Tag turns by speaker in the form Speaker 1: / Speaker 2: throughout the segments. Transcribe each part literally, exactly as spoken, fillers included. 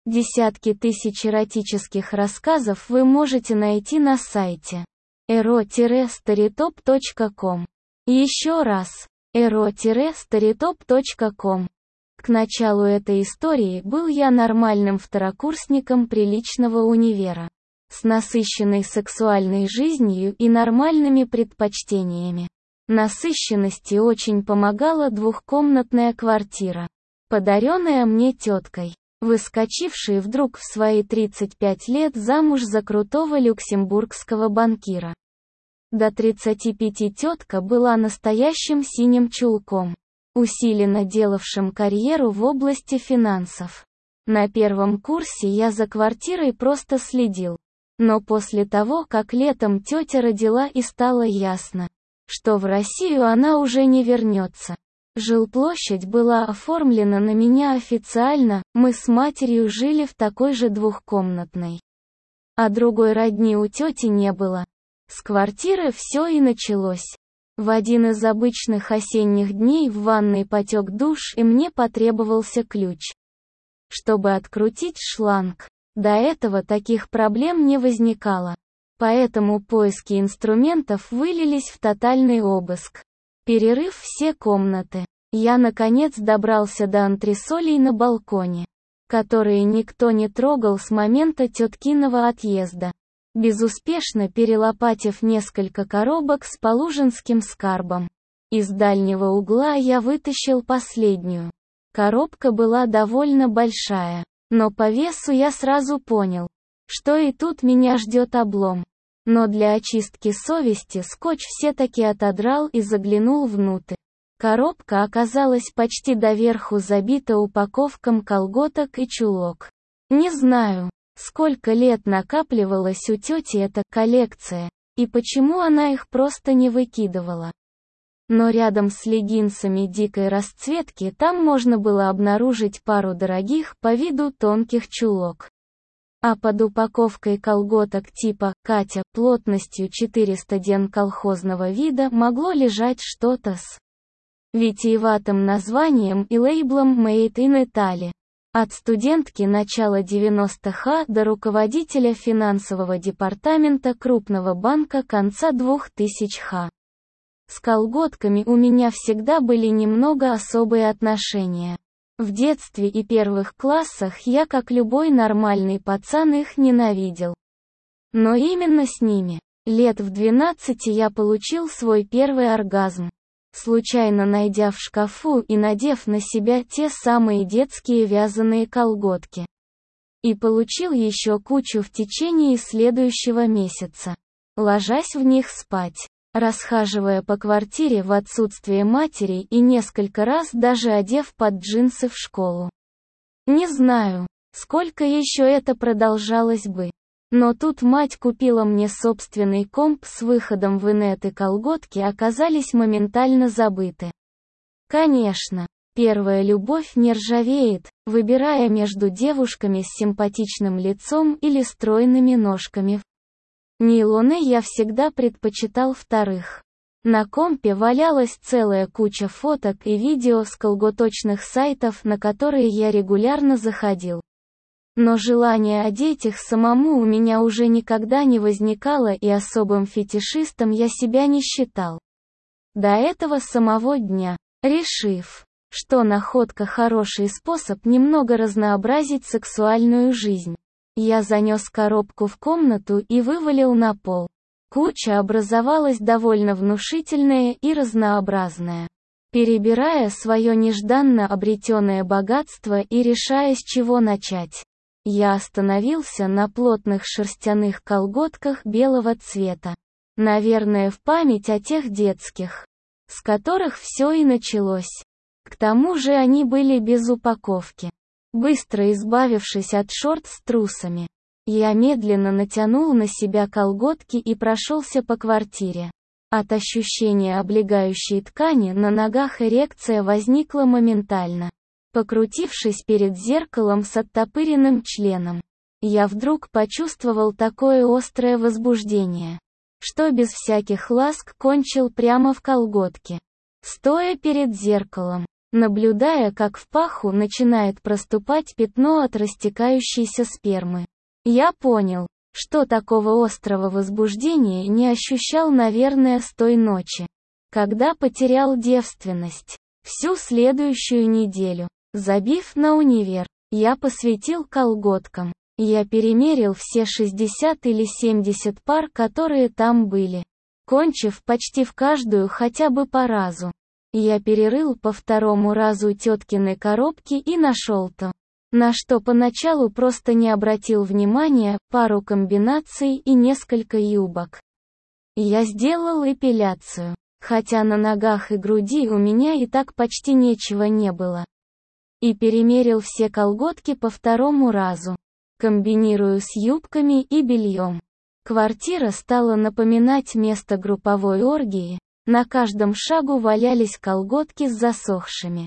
Speaker 1: Десятки тысяч эротических рассказов вы можете найти на сайте эро старитоп точка ком. Еще раз, эро старитоп точка ком. К началу этой истории был я нормальным второкурсником приличного универа, с насыщенной сексуальной жизнью и нормальными предпочтениями. Насыщенности очень помогала двухкомнатная квартира, подаренная мне теткой, выскочившей вдруг в свои тридцать пять лет замуж за крутого люксембургского банкира. До тридцати пяти тетка была настоящим синим чулком, усиленно делавшим карьеру в области финансов. На первом курсе я за квартирой просто следил. Но после того, как летом тетя родила и стало ясно, что в Россию она уже не вернется, жилплощадь была оформлена на меня официально, мы с матерью жили в такой же двухкомнатной. А другой родни у тети не было. С квартиры все и началось. В один из обычных осенних дней в ванной потек душ и мне потребовался ключ, чтобы открутить шланг. До этого таких проблем не возникало. Поэтому поиски инструментов вылились в тотальный обыск. Перерыв все комнаты, я наконец добрался до антресолей на балконе, которые никто не трогал с момента теткиного отъезда. Безуспешно перелопатив несколько коробок с полужинским скарбом, из дальнего угла я вытащил последнюю. Коробка была довольно большая, но по весу я сразу понял, что и тут меня ждет облом. Но для очистки совести скотч все-таки отодрал и заглянул внутрь. Коробка оказалась почти доверху забита упаковком колготок и чулок. Не знаю, сколько лет накапливалась у тети эта коллекция, и почему она их просто не выкидывала. Но рядом с леггинсами дикой расцветки там можно было обнаружить пару дорогих по виду тонких чулок. А под упаковкой колготок типа «Катя» плотностью четыреста ден колхозного вида могло лежать что-то с витиеватым названием и лейблом «Made in Italy». От студентки начала девяностых до руководителя финансового департамента крупного банка конца двухтысячных. С колготками у меня всегда были немного особые отношения. В детстве и первых классах я, как любой нормальный пацан, их ненавидел. Но именно с ними, лет в двенадцати, я получил свой первый оргазм, случайно найдя в шкафу и надев на себя те самые детские вязаные колготки. И получил еще кучу в течение следующего месяца, ложась в них спать, расхаживая по квартире в отсутствие матери и несколько раз даже одев под джинсы в школу. Не знаю, сколько еще это продолжалось бы. Но тут мать купила мне собственный комп с выходом в инет, и колготки оказались моментально забыты. Конечно, первая любовь не ржавеет, выбирая между девушками с симпатичным лицом или стройными ножками. Нейлоны я всегда предпочитал вторых. На компе валялась целая куча фоток и видео с колготочных сайтов, на которые я регулярно заходил. Но желание одеть их самому у меня уже никогда не возникало, и особым фетишистом я себя не считал. До этого самого дня, решив, что находка хороший способ немного разнообразить сексуальную жизнь, я занес коробку в комнату и вывалил на пол. Куча образовалась довольно внушительная и разнообразная. Перебирая свое нежданно обретенное богатство и решая, с чего начать, я остановился на плотных шерстяных колготках белого цвета. Наверное, в память о тех детских, с которых все и началось. К тому же они были без упаковки. Быстро избавившись от шорт с трусами, я медленно натянул на себя колготки и прошелся по квартире. От ощущения облегающей ткани на ногах эрекция возникла моментально. Покрутившись перед зеркалом с оттопыренным членом, я вдруг почувствовал такое острое возбуждение, что без всяких ласк кончил прямо в колготке. Стоя перед зеркалом, наблюдая, как в паху начинает проступать пятно от растекающейся спермы. Я понял, что такого острого возбуждения не ощущал, наверное, с той ночи, когда потерял девственность. Всю следующую неделю, забив на универ, я посвятил колготкам. Я перемерил все шестьдесят или семьдесят пар, которые там были, кончив почти в каждую хотя бы по разу. Я перерыл по второму разу теткины коробки и нашел то, на что поначалу просто не обратил внимания, пару комбинаций и несколько юбок. Я сделал эпиляцию, хотя на ногах и груди у меня и так почти нечего не было. И перемерил все колготки по второму разу, комбинирую с юбками и бельем. Квартира стала напоминать место групповой оргии, на каждом шагу валялись колготки с засохшими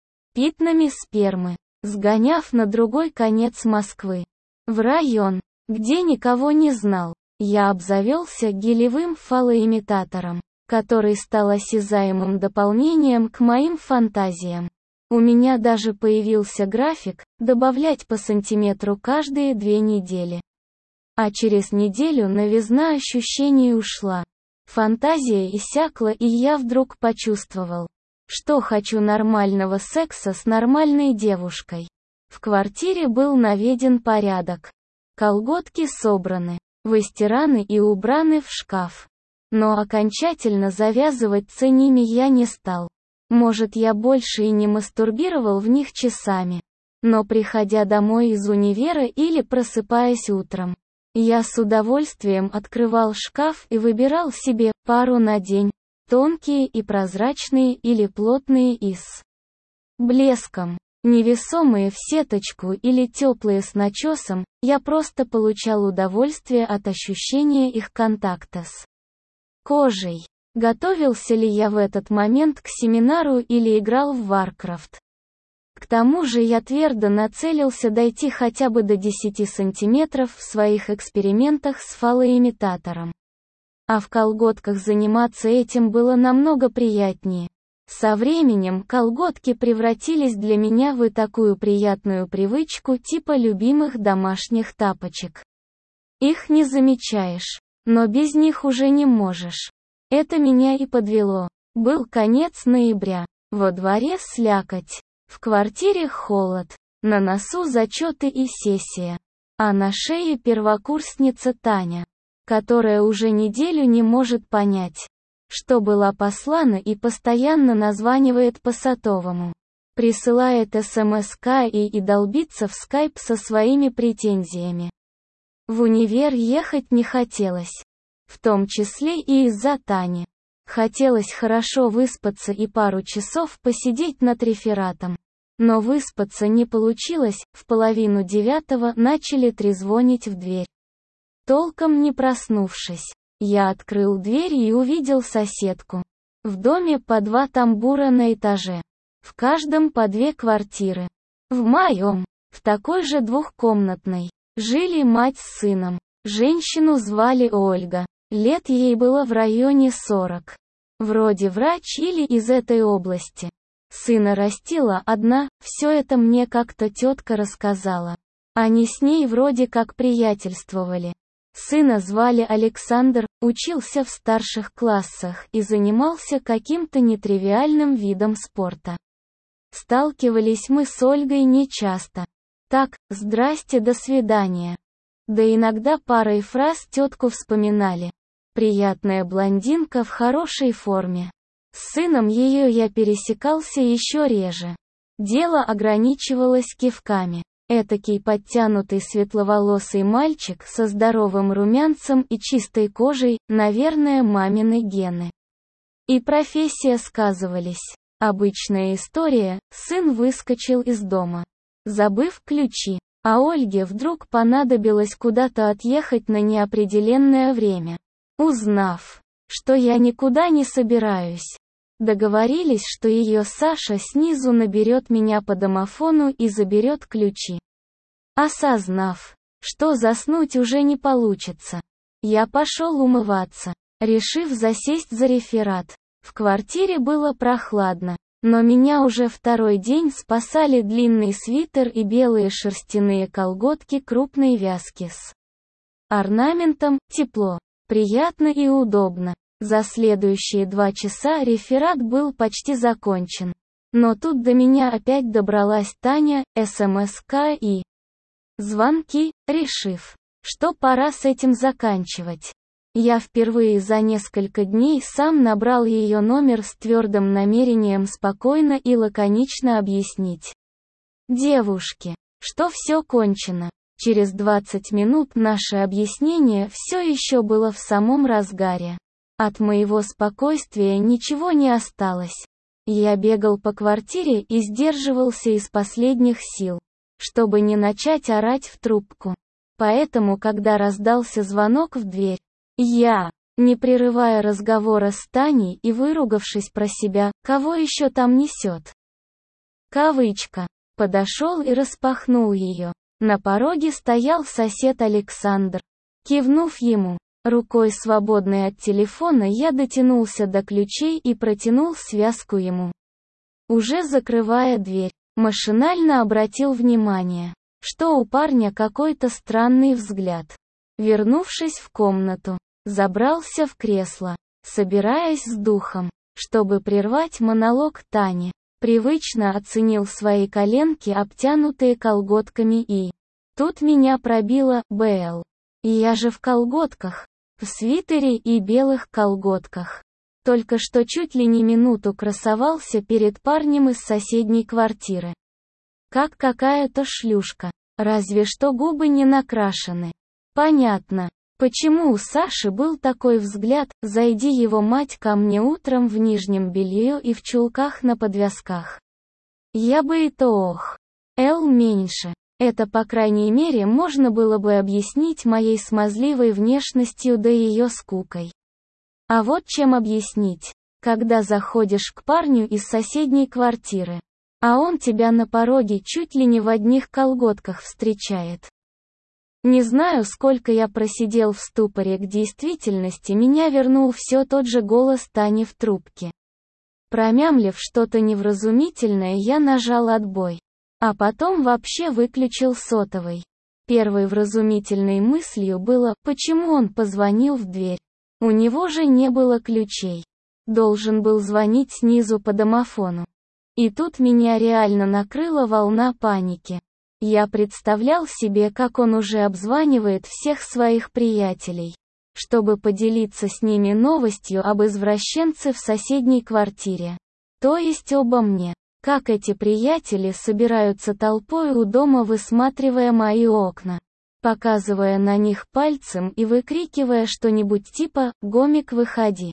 Speaker 1: пятнами спермы. Сгоняв на другой конец Москвы, в район, где никого не знал, я обзавелся гелевым фалоимитатором, который стал осязаемым дополнением к моим фантазиям. У меня даже появился график, добавлять по сантиметру каждые две недели. А через неделю новизна ощущений ушла. Фантазия иссякла, и я вдруг почувствовал, что хочу нормального секса с нормальной девушкой. В квартире был наведен порядок. Колготки собраны, выстираны и убраны в шкаф. Но окончательно завязывать с ними я не стал. Может, я больше и не мастурбировал в них часами. Но приходя домой из универа или просыпаясь утром, я с удовольствием открывал шкаф и выбирал себе пару на день. Тонкие и прозрачные или плотные и с блеском, невесомые в сеточку или теплые с начесом, я просто получал удовольствие от ощущения их контакта с кожей. Готовился ли я в этот момент к семинару или играл в Warcraft? К тому же я твердо нацелился дойти хотя бы до десяти сантиметров в своих экспериментах с фалоимитатором. А в колготках заниматься этим было намного приятнее. Со временем колготки превратились для меня в такую приятную привычку типа любимых домашних тапочек. Их не замечаешь, но без них уже не можешь. Это меня и подвело. Был конец ноября. Во дворе слякоть. В квартире холод. На носу зачеты и сессия. А на шее первокурсница Таня, которая уже неделю не может понять, что была послана, и постоянно названивает по сотовому. Присылает смс-ка и, и долбится в скайп со своими претензиями. В универ ехать не хотелось. В том числе и из-за Тани. Хотелось хорошо выспаться и пару часов посидеть над рефератом. Но выспаться не получилось, в половину девятого начали трезвонить в дверь. Толком не проснувшись, я открыл дверь и увидел соседку. В доме по два тамбура на этаже. В каждом по две квартиры. В моем, в такой же двухкомнатной, жили мать с сыном. Женщину звали Ольга. Лет ей было в районе сорок. Вроде врач или из этой области. Сына растила одна, все это мне как-то тетка рассказала. Они с ней вроде как приятельствовали. Сына звали Александр, учился в старших классах и занимался каким-то нетривиальным видом спорта. Сталкивались мы с Ольгой нечасто. Так, здрасте, до свидания. Да иногда парой фраз тетку вспоминали. Приятная блондинка в хорошей форме. С сыном ее я пересекался еще реже. Дело ограничивалось кивками. Этакий подтянутый светловолосый мальчик со здоровым румянцем и чистой кожей, наверное, мамины гены. И профессия сказывались. Обычная история, сын выскочил из дома, забыв ключи, а Ольге вдруг понадобилось куда-то отъехать на неопределенное время. Узнав, что я никуда не собираюсь, договорились, что ее Саша снизу наберет меня по домофону и заберет ключи. Осознав, что заснуть уже не получится, я пошел умываться, решив засесть за реферат. В квартире было прохладно, Но меня уже второй день спасали длинный свитер и белые шерстяные колготки крупной вязки с орнаментом, тепло, приятно и удобно. За следующие два часа реферат был почти закончен. Но тут до меня опять добралась Таня, СМС-ка и звонки, решив, что пора с этим заканчивать. Я впервые за несколько дней сам набрал ее номер с твердым намерением спокойно и лаконично объяснить девушке, что все кончено. Через двадцать минут наше объяснение все еще было в самом разгаре. От моего спокойствия ничего не осталось. Я бегал по квартире и сдерживался из последних сил, чтобы не начать орать в трубку. Поэтому, когда раздался звонок в дверь, я, не прерывая разговора с Таней и выругавшись про себя, кого еще там несет, кавычка, подошел и распахнул ее. На пороге стоял сосед Александр. Кивнув ему, рукой свободной от телефона, я дотянулся до ключей и протянул связку ему. Уже закрывая дверь, машинально обратил внимание, что у парня какой-то странный взгляд. Вернувшись в комнату, забрался в кресло, собираясь с духом, чтобы прервать монолог Тани. Привычно оценил свои коленки, обтянутые колготками, и тут меня пробило: «БЛ. Я же в колготках, в свитере и белых колготках. Только что чуть ли не минуту красовался перед парнем из соседней квартиры. Как какая-то шлюшка, разве что губы не накрашены. Понятно, почему у Саши был такой взгляд, зайди его мать ко мне утром в нижнем белье и в чулках на подвязках. Я бы и то ох. Л меньше. Это, по крайней мере, можно было бы объяснить моей смазливой внешностью да ее скукой. А вот чем объяснить, когда заходишь к парню из соседней квартиры, а он тебя на пороге чуть ли не в одних колготках встречает. Не знаю, сколько я просидел в ступоре, к действительности меня вернул все тот же голос Тани в трубке. Промямлив что-то невразумительное, я нажал отбой. А потом вообще выключил сотовый. Первой вразумительной мыслью было, почему он позвонил в дверь. У него же не было ключей. Должен был звонить снизу по домофону. И тут меня реально накрыла волна паники. Я представлял себе, как он уже обзванивает всех своих приятелей, чтобы поделиться с ними новостью об извращенце в соседней квартире. То есть обо мне. Как эти приятели собираются толпой у дома, высматривая мои окна, показывая на них пальцем и выкрикивая что-нибудь типа «Гомик, выходи!».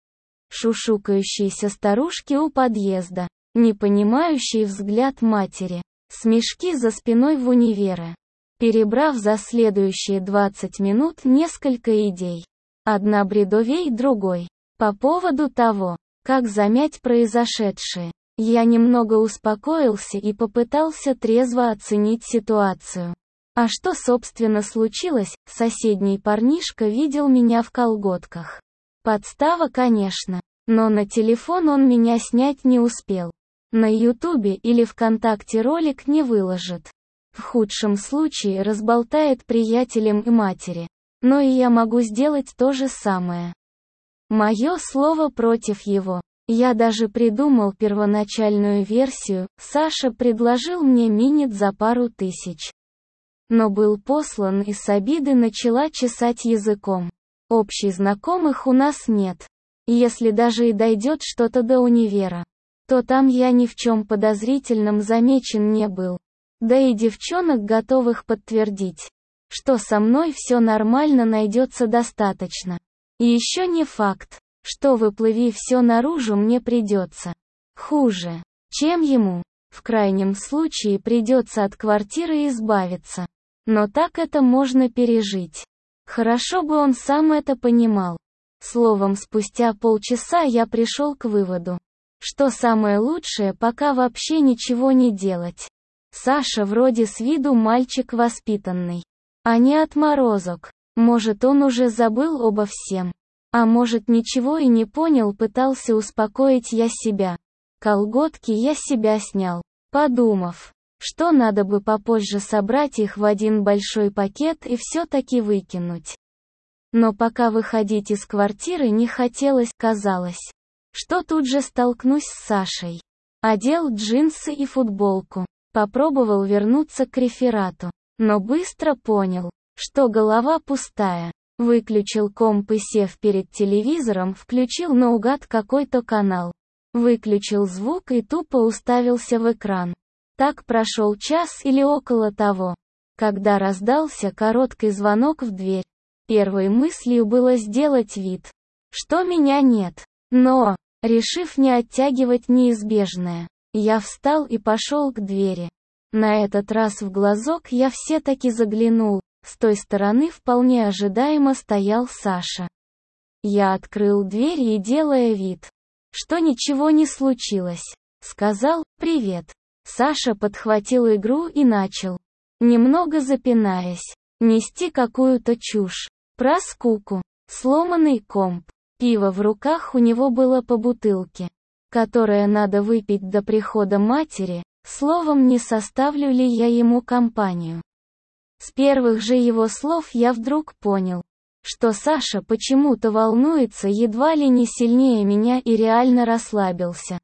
Speaker 1: Шушукающиеся старушки у подъезда, непонимающий взгляд матери, смешки за спиной в универе. Перебрав за следующие двадцать минут несколько идей, одна бредовей другой, по поводу того, как замять произошедшее, я немного успокоился и попытался трезво оценить ситуацию. А что собственно случилось? Соседний парнишка видел меня в колготках. Подстава, конечно, но на телефон он меня снять не успел. На Ютубе или ВКонтакте ролик не выложит. В худшем случае разболтает приятелям и матери. Но и я могу сделать то же самое. Мое слово против его. Я даже придумал первоначальную версию, Саша предложил мне минет за пару тысяч. Но был послан и с обиды начала чесать языком. Общих знакомых у нас нет. Если даже и дойдет что-то до универа, то там я ни в чем подозрительном замечен не был. Да и девчонок, готовых подтвердить, что со мной все нормально, найдется достаточно. И еще не факт, что выплыви все наружу мне придется хуже, чем ему. В крайнем случае придется от квартиры избавиться. Но так это можно пережить. Хорошо бы он сам это понимал. Словом, спустя полчаса я пришел к выводу, что самое лучшее пока вообще ничего не делать. Саша вроде с виду мальчик воспитанный, а не отморозок. Может, он уже забыл обо всем. А может, ничего и не понял, пытался успокоить я себя. Колготки я себя снял, подумав, что надо бы попозже собрать их в один большой пакет и все-таки выкинуть. Но пока выходить из квартиры не хотелось, казалось, что тут же столкнусь с Сашей. Одел джинсы и футболку, попробовал вернуться к реферату, но быстро понял, что голова пустая. Выключил комп и, сев перед телевизором, включил наугад какой-то канал. Выключил звук и тупо уставился в экран. Так прошел час или около того, когда раздался короткий звонок в дверь. Первой мыслью было сделать вид, что меня нет. Но, решив не оттягивать неизбежное, я встал и пошел к двери. На этот раз в глазок я все-таки заглянул. С той стороны вполне ожидаемо стоял Саша. Я открыл дверь и, делая вид, что ничего не случилось, сказал «Привет». Саша подхватил игру и начал, немного запинаясь, нести какую-то чушь. Про скуку, сломанный комп, пиво в руках у него было по бутылке, которое надо выпить до прихода матери, словом, не составлю ли я ему компанию. С первых же его слов я вдруг понял, что Саша почему-то волнуется едва ли не сильнее меня и реально расслабился.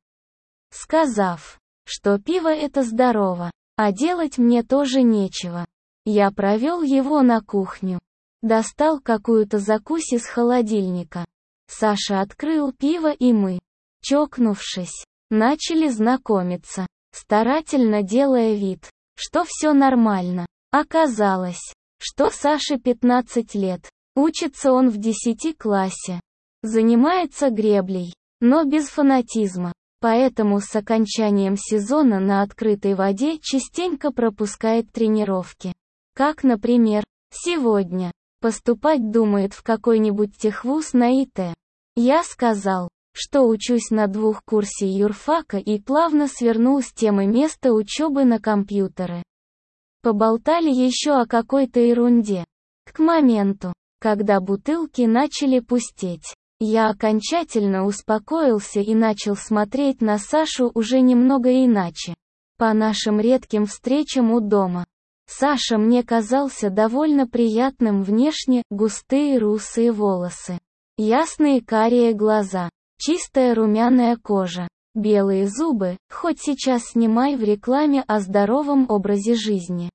Speaker 1: Сказав, что пиво это здорово, а делать мне тоже нечего, я провел его на кухню. Достал какую-то закусь из холодильника. Саша открыл пиво и мы, чокнувшись, начали знакомиться, старательно делая вид, что все нормально. Оказалось, что Саше пятнадцать лет, учится он в десятом классе, занимается греблей, но без фанатизма, поэтому с окончанием сезона на открытой воде частенько пропускает тренировки. Как, например, сегодня. Поступать думает в какой-нибудь техвуз на И Т. Я сказал, что учусь на двухкурсе юрфака и плавно свернул с темы места учебы на компьютеры. Поболтали еще о какой-то ерунде. К моменту, когда бутылки начали пустеть, я окончательно успокоился и начал смотреть на Сашу уже немного иначе. По нашим редким встречам у дома. Саша мне казался довольно приятным внешне, густые русые волосы, ясные карие глаза, чистая румяная кожа, белые зубы, хоть сейчас снимай в рекламе о здоровом образе жизни.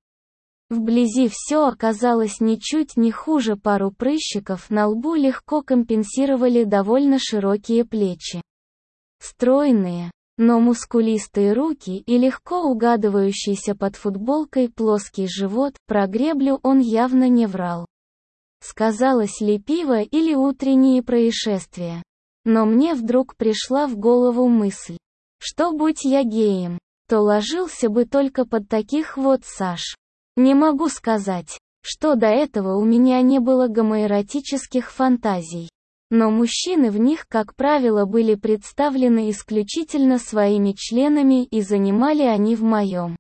Speaker 1: Вблизи все оказалось ничуть не хуже, пару прыщиков на лбу легко компенсировали довольно широкие плечи. Стройные, но мускулистые руки и легко угадывающийся под футболкой плоский живот, про греблю он явно не врал. Сказалось ли пиво или утренние происшествия? Но мне вдруг пришла в голову мысль, что будь я геем, то ложился бы только под таких вот Саш. Не могу сказать, что до этого у меня не было гомоэротических фантазий. Но мужчины в них, как правило, были представлены исключительно своими членами и занимали они в моем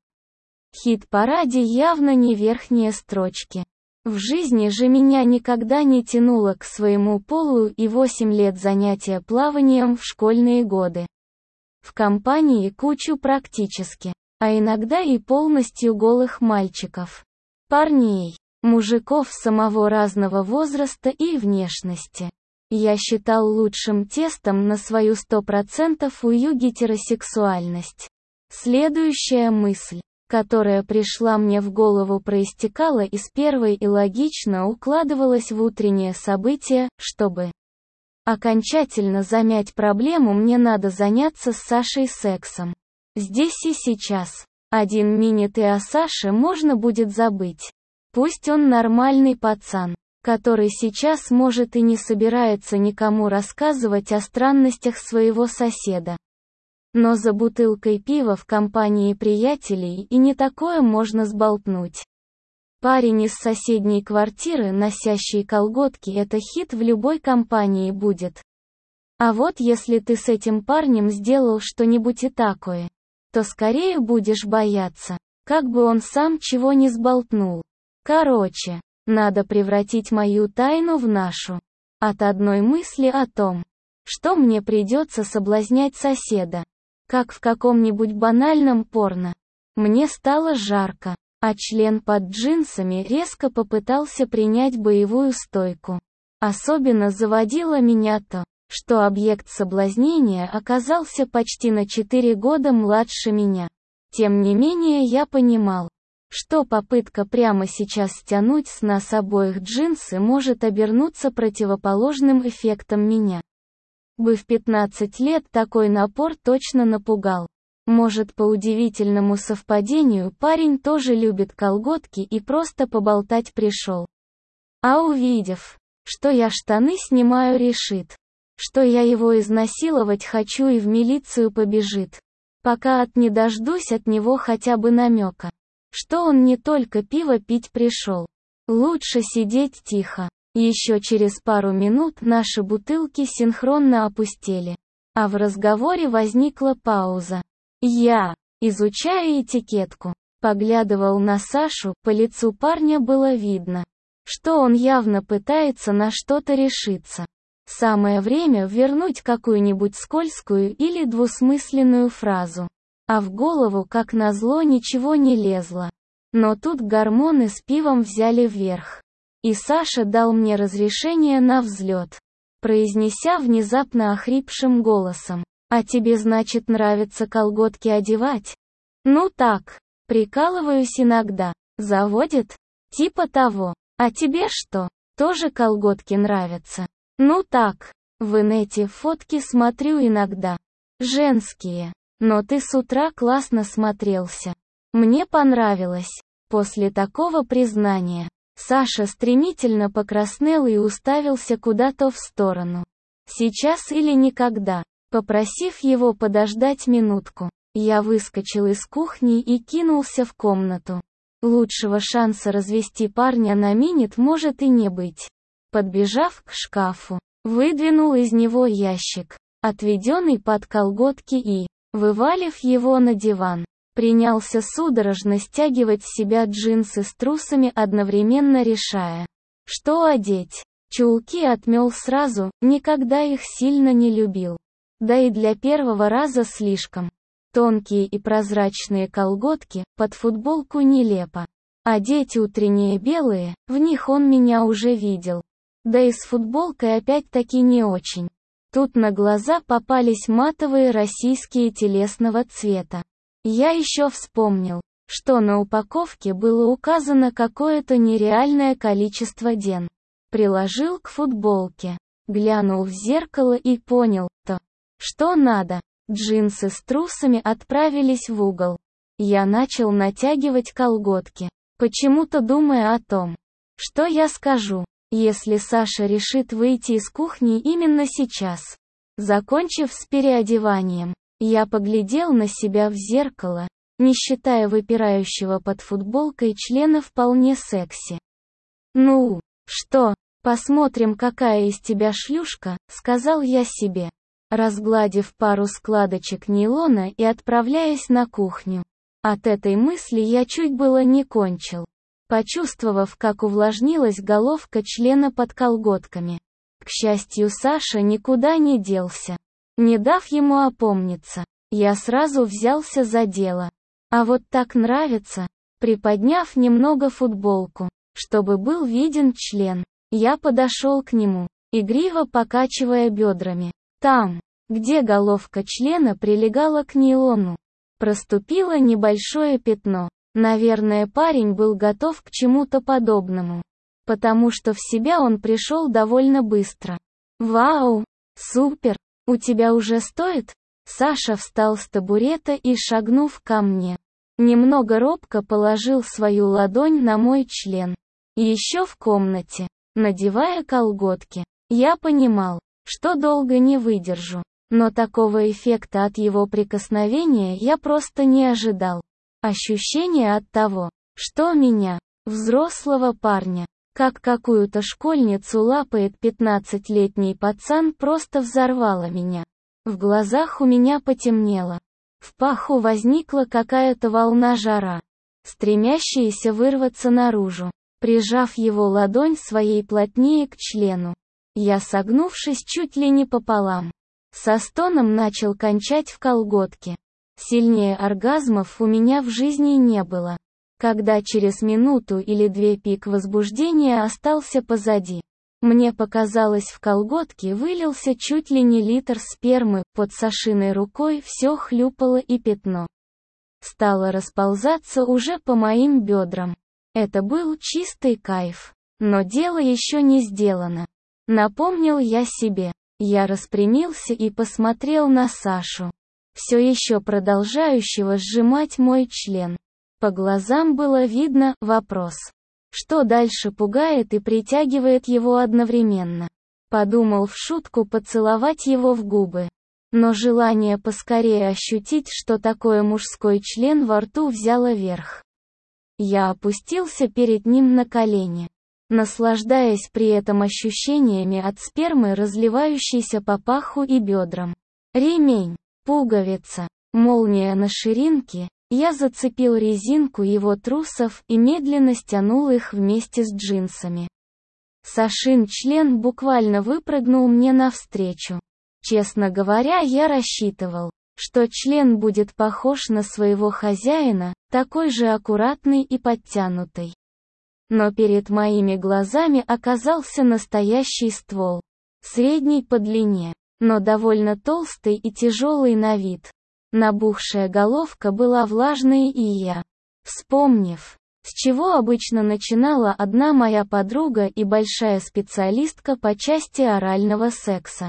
Speaker 1: хит-параде явно не верхние строчки. В жизни же меня никогда не тянуло к своему полу и восемь лет занятия плаванием в школьные годы. В компании кучу практически, а иногда и полностью голых мальчиков, парней, мужиков самого разного возраста и внешности. Я считал лучшим тестом на свою сто процентов ую гетеросексуальность. Следующая мысль, которая пришла мне в голову, проистекала из первой и логично укладывалась в утреннее событие. Чтобы окончательно замять проблему, мне надо заняться с Сашей сексом. Здесь и сейчас. Один минет и о Саше можно будет забыть. Пусть он нормальный пацан, который сейчас может и не собирается никому рассказывать о странностях своего соседа. Но за бутылкой пива в компании приятелей и не такое можно сболтнуть. Парень из соседней квартиры, носящий колготки, это хит в любой компании будет. А вот если ты с этим парнем сделал что-нибудь и такое, то скорее будешь бояться, как бы он сам чего не сболтнул. Короче, надо превратить мою тайну в нашу. От одной мысли о том, что мне придется соблазнять соседа, как в каком-нибудь банальном порно. Мне стало жарко, а член под джинсами резко попытался принять боевую стойку. Особенно заводило меня то, что объект соблазнения оказался почти на четыре года младше меня. Тем не менее я понимал, что попытка прямо сейчас стянуть с нас обоих джинсы может обернуться противоположным эффектом меня. Бы в пятнадцать лет такой напор точно напугал. Может, по удивительному совпадению парень тоже любит колготки и просто поболтать пришел. А увидев, что я штаны снимаю, решит, что я его изнасиловать хочу и в милицию побежит. Пока от не дождусь от него хотя бы намека, что он не только пиво пить пришел. Лучше сидеть тихо. Еще через пару минут наши бутылки синхронно опустели, а в разговоре возникла пауза. Я, изучая этикетку, поглядывал на Сашу, по лицу парня было видно, что он явно пытается на что-то решиться. Самое время вернуть какую-нибудь скользкую или двусмысленную фразу. А в голову, как назло, ничего не лезло. Но тут гормоны с пивом взяли вверх. И Саша дал мне разрешение на взлет, произнеся внезапно охрипшим голосом: «А тебе, значит, нравится колготки одевать?» «Ну так, прикалываюсь иногда. Заводит?» «Типа того. А тебе что, тоже колготки нравятся?» «Ну так, в инете фотки смотрю иногда. Женские. Но ты с утра классно смотрелся. Мне понравилось». После такого признания Саша стремительно покраснел и уставился куда-то в сторону. «Сейчас или никогда». Попросив его подождать минутку, я выскочил из кухни и кинулся в комнату. Лучшего шанса развести парня на минет может и не быть. Подбежав к шкафу, выдвинул из него ящик, отведенный под колготки, и, вывалив его на диван, принялся судорожно стягивать с себя джинсы с трусами, одновременно решая, что одеть. Чулки отмел сразу, никогда их сильно не любил. Да и для первого раза слишком. Тонкие и прозрачные колготки, под футболку нелепо. Одеть утренние белые, в них он меня уже видел. Да и с футболкой опять-таки не очень. Тут на глаза попались матовые российские телесного цвета. Я еще вспомнил, что на упаковке было указано какое-то нереальное количество ден. Приложил к футболке, глянул в зеркало и понял, то, что надо. Джинсы с трусами отправились в угол. Я начал натягивать колготки, почему-то думая о том, что я скажу, если Саша решит выйти из кухни именно сейчас. Закончив с переодеванием, я поглядел на себя в зеркало, не считая выпирающего под футболкой члена вполне секси. «Ну, что, посмотрим, какая из тебя шлюшка», — сказал я себе, разгладив пару складочек нейлона и отправляясь на кухню. От этой мысли я чуть было не кончил, почувствовав, как увлажнилась головка члена под колготками. К счастью, Саша никуда не делся. Не дав ему опомниться, я сразу взялся за дело. А вот так нравится. Приподняв немного футболку, чтобы был виден член, я подошел к нему, игриво покачивая бедрами. Там, где головка члена прилегала к нейлону, проступило небольшое пятно. Наверное, парень был готов к чему-то подобному, потому что в себя он пришел довольно быстро. «Вау! Супер! У тебя уже стоит?» Саша встал с табурета и, шагнув ко мне, немного робко положил свою ладонь на мой член. Еще в комнате, надевая колготки, я понимал, что долго не выдержу, но такого эффекта от его прикосновения я просто не ожидал. Ощущение от того, что меня, взрослого парня, как какую-то школьницу лапает пятнадцатилетний пацан, просто взорвало меня. В глазах у меня потемнело. В паху возникла какая-то волна жара, стремящаяся вырваться наружу. Прижав его ладонь своей плотнее к члену, я, согнувшись чуть ли не пополам, Со стоном начал кончать в колготки. Сильнее оргазмов у меня в жизни не было. Когда через минуту или две пик возбуждения остался позади, мне показалось, в колготки вылился чуть ли не литр спермы, под Сашиной рукой все хлюпало и пятно стало расползаться уже по моим бедрам. Это был чистый кайф. Но дело еще не сделано. Напомнил я себе. Я распрямился и посмотрел на Сашу, все еще продолжающего сжимать мой член. По глазам было видно вопрос. Что дальше пугает и притягивает его одновременно? Подумал в шутку поцеловать его в губы. Но желание поскорее ощутить, что такое мужской член во рту, взяло верх. Я опустился перед ним на колени, наслаждаясь при этом ощущениями от спермы, разливающейся по паху и бедрам. Ремень, пуговица, молния на ширинке. Я зацепил резинку его трусов и медленно стянул их вместе с джинсами. Сашин член буквально выпрыгнул мне навстречу. Честно говоря, я рассчитывал, что член будет похож на своего хозяина, такой же аккуратный и подтянутый. Но перед моими глазами оказался настоящий ствол. Средний по длине, но довольно толстый и тяжелый на вид. Набухшая головка была влажной, и я, вспомнив, с чего обычно начинала одна моя подруга и большая специалистка по части орального секса,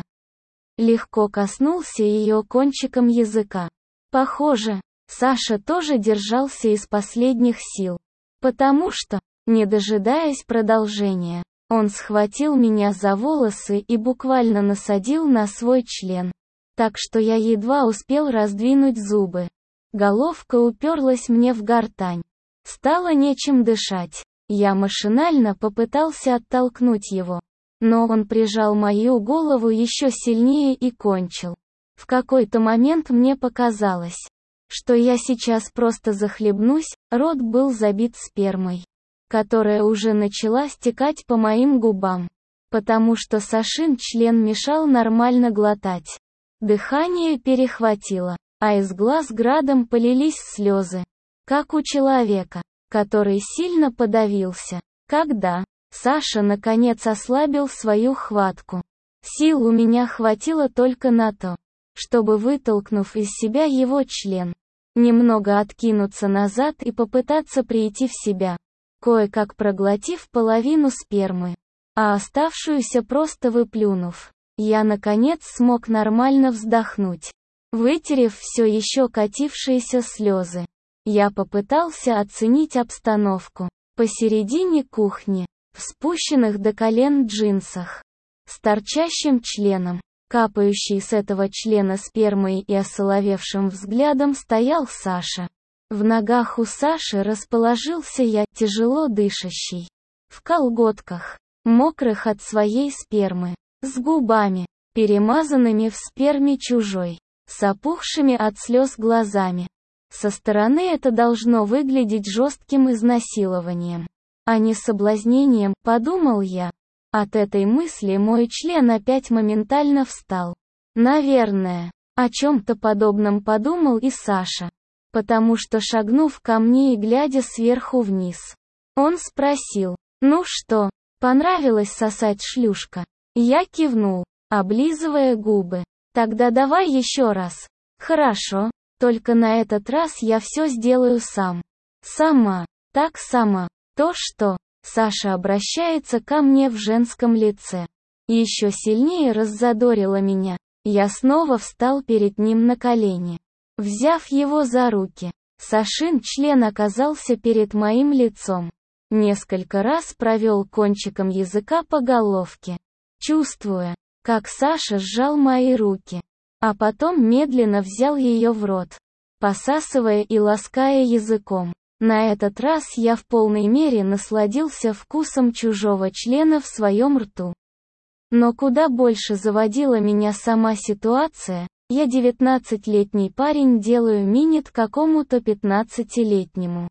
Speaker 1: легко коснулся ее кончиком языка. Похоже, Саша тоже держался из последних сил, потому что, не дожидаясь продолжения, он схватил меня за волосы и буквально насадил на свой член, так что я едва успел раздвинуть зубы. Головка уперлась мне в гортань. Стало нечем дышать. Я машинально попытался оттолкнуть его, но он прижал мою голову еще сильнее и кончил. В какой-то момент мне показалось, что я сейчас просто захлебнусь. Рот был забит спермой, которая уже начала стекать по моим губам, потому что Сашин член мешал нормально глотать. Дыхание перехватило, а из глаз градом полились слезы, как у человека, который сильно подавился. Когда Саша наконец ослабил свою хватку, сил у меня хватило только на то, чтобы, вытолкнув из себя его член, немного откинуться назад и попытаться прийти в себя, кое-как проглотив половину спермы, а оставшуюся просто выплюнув. Я наконец смог нормально вздохнуть. Вытерев все еще катившиеся слезы, я попытался оценить обстановку. Посередине кухни, в спущенных до колен джинсах, с торчащим членом, капающий с этого члена спермой и осоловевшим взглядом, стоял Саша. В ногах у Саши расположился я, тяжело дышащий, в колготках, мокрых от своей спермы, с губами, перемазанными в сперме чужой, с опухшими от слез глазами. Со стороны это должно выглядеть жестким изнасилованием, а не соблазнением, подумал я. От этой мысли мой член опять моментально встал. Наверное, о чем-то подобном подумал и Саша, потому что, шагнув ко мне и глядя сверху вниз, он спросил: «Ну что, понравилось сосать, шлюшка?» Я кивнул, облизывая губы. «Тогда давай еще раз». «Хорошо, только на этот раз я все сделаю сам». «Сама, так сама». То, что Саша обращается ко мне в женском лице, еще сильнее раззадорило меня. Я снова встал перед ним на колени, взяв его за руки. Сашин член оказался перед моим лицом. Несколько раз провел кончиком языка по головке, чувствуя, как Саша сжал мои руки, а потом медленно взял ее в рот, посасывая и лаская языком. На этот раз я в полной мере насладился вкусом чужого члена в своем рту. Но куда больше заводила меня сама ситуация: я девятнадцатилетний парень делаю минет какому-то пятнадцатилетнему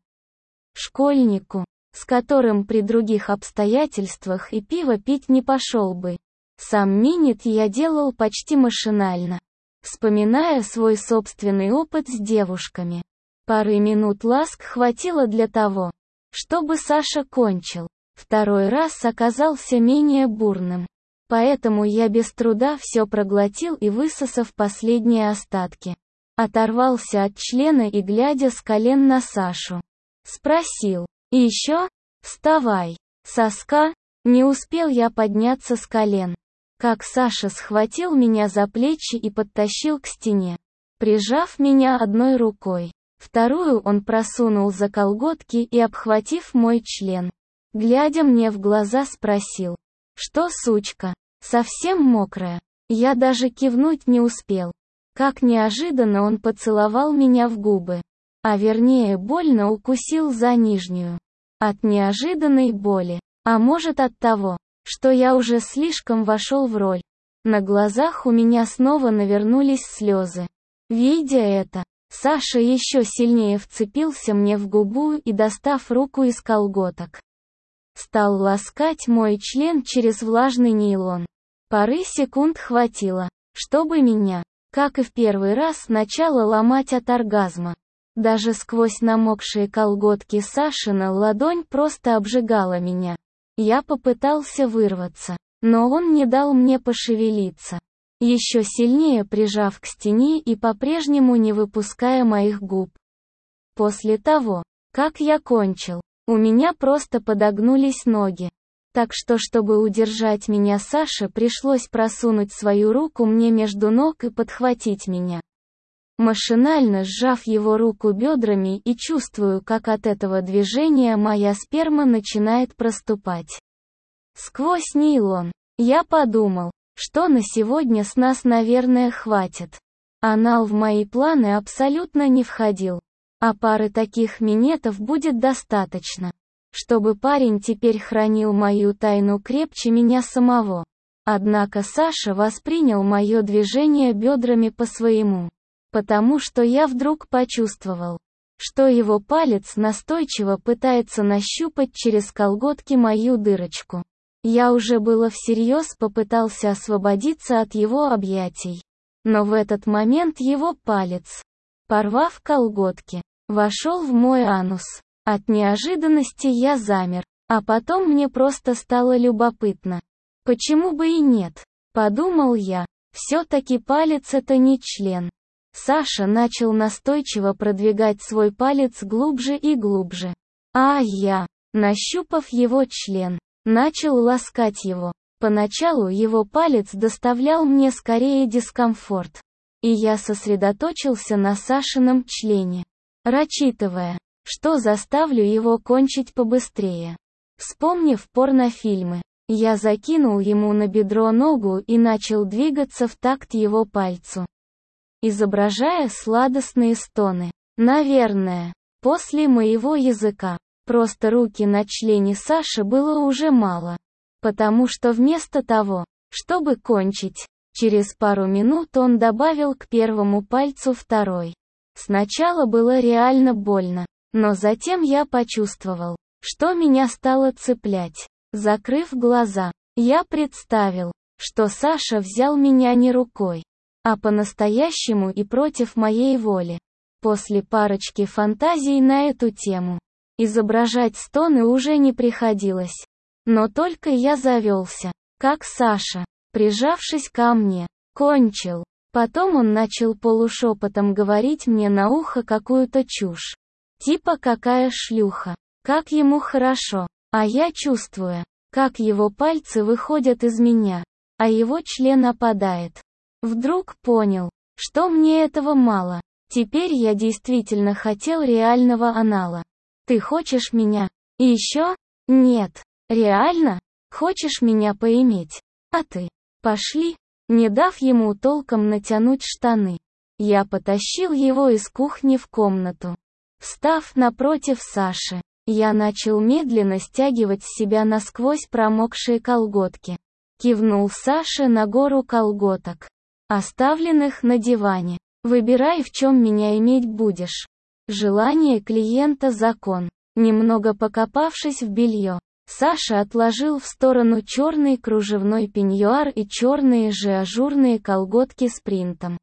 Speaker 1: школьнику, с которым при других обстоятельствах и пиво пить не пошел бы. Сам минет я делал почти машинально, вспоминая свой собственный опыт с девушками. Пары минут ласк хватило для того, чтобы Саша кончил. Второй раз оказался менее бурным. Поэтому я без труда все проглотил и, высосав последние остатки, оторвался от члена и, глядя с колен на Сашу, спросил: «И еще? Вставай, соска!» Не успел я подняться с колен, как Саша схватил меня за плечи и подтащил к стене, прижав меня одной рукой. Вторую он просунул за колготки и, обхватив мой член, глядя мне в глаза, спросил: «Что, сучка, совсем мокрая?» Я даже кивнуть не успел. Как неожиданно он поцеловал меня в губы, а вернее больно укусил за нижнюю. От неожиданной боли, а может от того, что я уже слишком вошел в роль. На глазах у меня снова навернулись слезы. Видя это, Саша еще сильнее вцепился мне в губу и, достав руку из колготок, стал ласкать мой член через влажный нейлон. Пары секунд хватило, чтобы меня, как и в первый раз, начало ломать от оргазма. Даже сквозь намокшие колготки Сашина ладонь просто обжигала меня. Я попытался вырваться, но он не дал мне пошевелиться, еще сильнее прижав к стене и по-прежнему не выпуская моих губ. После того, как я кончил, у меня просто подогнулись ноги. Так что, чтобы удержать меня, Саше пришлось просунуть свою руку мне между ног и подхватить меня. Машинально сжав его руку бедрами и чувствую, как от этого движения моя сперма начинает проступать сквозь нейлон. Я подумал, что на сегодня с нас, наверное, хватит. Анал в мои планы абсолютно не входил, а пары таких минетов будет достаточно, чтобы парень теперь хранил мою тайну крепче меня самого. Однако Саша воспринял мое движение бедрами по-своему. Потому что я вдруг почувствовал, что его палец настойчиво пытается нащупать через колготки мою дырочку. Я уже было всерьез попытался освободиться от его объятий. Но в этот момент его палец, порвав колготки, вошел в мой анус. От неожиданности я замер, а потом мне просто стало любопытно. Почему бы и нет? Подумал я, все-таки палец — это не член. Саша начал настойчиво продвигать свой палец глубже и глубже. А я, нащупав его член, начал ласкать его. Поначалу его палец доставлял мне скорее дискомфорт. И я сосредоточился на Сашином члене, рассчитывая, что заставлю его кончить побыстрее. Вспомнив порнофильмы, я закинул ему на бедро ногу и начал двигаться в такт его пальцу, изображая сладостные стоны. Наверное, после моего языка, просто руки на члене Саши было уже мало. Потому что вместо того, чтобы кончить, через пару минут он добавил к первому пальцу второй. Сначала было реально больно, но затем я почувствовал, что меня стало цеплять. Закрыв глаза, я представил, что Саша взял меня не рукой, а по-настоящему и против моей воли. После парочки фантазий на эту тему, изображать стоны уже не приходилось. Но только я завелся, как Саша, прижавшись ко мне, кончил. Потом он начал полушепотом говорить мне на ухо какую-то чушь. Типа какая шлюха, как ему хорошо, а я, чувствуя, как его пальцы выходят из меня, а его член опадает, вдруг понял, что мне этого мало. Теперь я действительно хотел реального анала. Ты хочешь меня? И еще? Нет. Реально? Хочешь меня поиметь? А ты? Пошли. Не дав ему толком натянуть штаны, я потащил его из кухни в комнату. Встав напротив Саши, я начал медленно стягивать с себя насквозь промокшие колготки. Кивнул Саше на гору колготок, оставленных на диване. Выбирай, в чем меня иметь будешь. Желание клиента — закон. Немного покопавшись в белье, Саша отложил в сторону черный кружевной пеньюар и черные же ажурные колготки с принтом.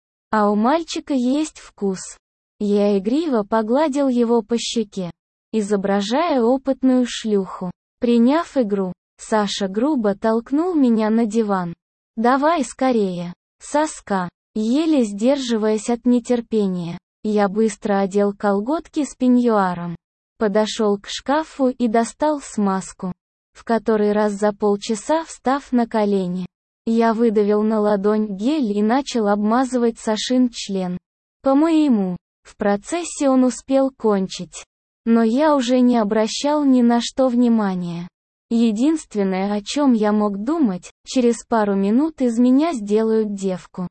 Speaker 1: А у мальчика есть вкус. Я игриво погладил его по щеке, изображая опытную шлюху. Приняв игру, Саша грубо толкнул меня на диван. «Давай скорее, соска!» Еле сдерживаясь от нетерпения, я быстро одел колготки с пеньюаром. Подошел к шкафу и достал смазку. В который раз за полчаса встав на колени, я выдавил на ладонь гель и начал обмазывать Сашин член. По моему, в процессе он успел кончить. Но я уже не обращал ни на что внимания. Единственное, о чем я мог думать, через пару минут из меня сделают девку.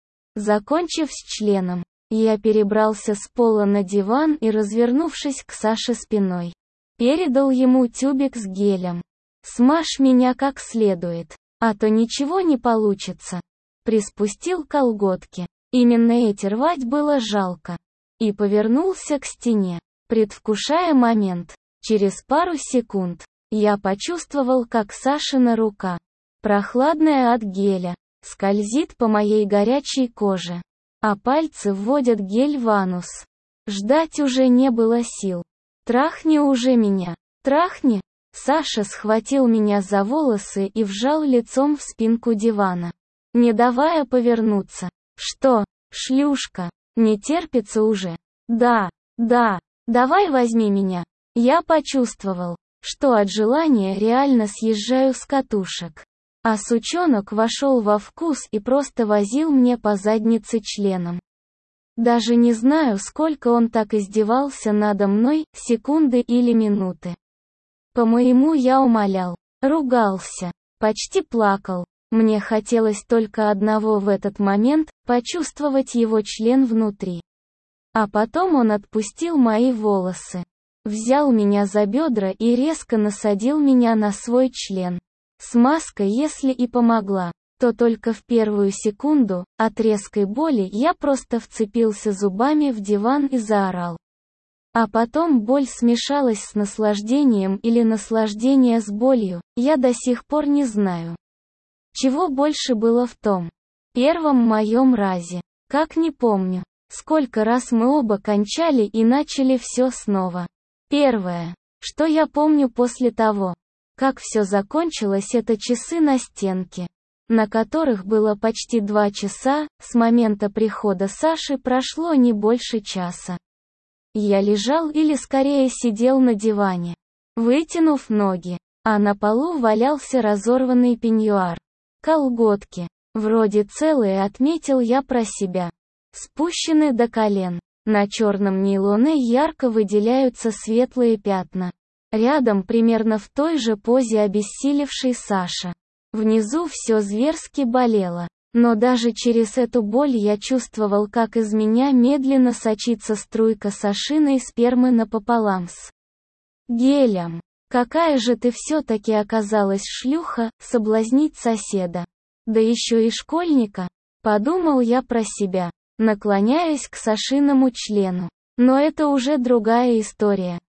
Speaker 1: Закончив с членом, я перебрался с пола на диван и, развернувшись к Саше спиной, передал ему тюбик с гелем. «Смажь меня как следует, а то ничего не получится». Приспустил колготки. Именно эти рвать было жалко. И повернулся к стене, предвкушая момент. Через пару секунд я почувствовал, как Сашина рука, прохладная от геля, скользит по моей горячей коже, а пальцы вводят гель в анус. Ждать уже не было сил. «Трахни уже меня! Трахни!» Саша схватил меня за волосы и вжал лицом в спинку дивана, не давая повернуться. «Что, шлюшка, не терпится уже?» «Да, да, давай возьми меня». Я почувствовал, что от желания реально съезжаю с катушек. А сучонок вошел во вкус и просто возил мне по заднице членом. Даже не знаю, сколько он так издевался надо мной, секунды или минуты. По-моему, я умолял, ругался, почти плакал. Мне хотелось только одного в этот момент – почувствовать его член внутри. А потом он отпустил мои волосы, взял меня за бедра и резко насадил меня на свой член. Смазка, если и помогла, то только в первую секунду. От резкой боли я просто вцепился зубами в диван и заорал. А потом боль смешалась с наслаждением или наслаждение с болью, я до сих пор не знаю. Чего больше было в том первом моем разе, как не помню, сколько раз мы оба кончали и начали все снова. Первое, что я помню после того, как все закончилось, это часы на стенке, на которых было почти два часа, с момента прихода Саши прошло не больше часа. Я лежал или скорее сидел на диване, вытянув ноги, а на полу валялся разорванный пеньюар. Колготки, вроде целые, отметил я про себя, спущены до колен. На черном нейлоне ярко выделяются светлые пятна. Рядом примерно в той же позе обессилевший Саша. Внизу все зверски болело, но даже через эту боль я чувствовал, как из меня медленно сочится струйка Сашиной спермы напополам с гелем. Какая же ты все-таки оказалась шлюха, соблазнить соседа. Да еще и школьника, подумал я про себя, наклоняясь к Сашиному члену. Но это уже другая история.